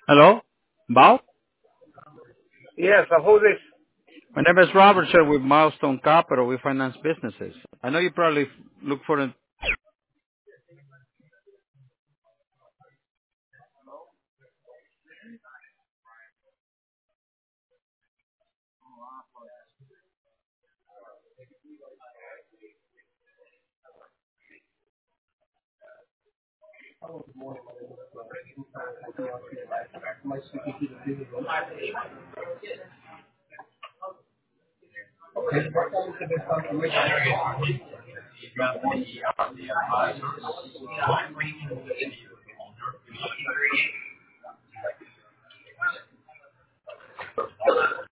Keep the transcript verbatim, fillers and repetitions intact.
Hello? Bob? Yes, uh, who this? My name is Robert, sir, with Milestone Capital. We finance businesses. I know you probably look for a...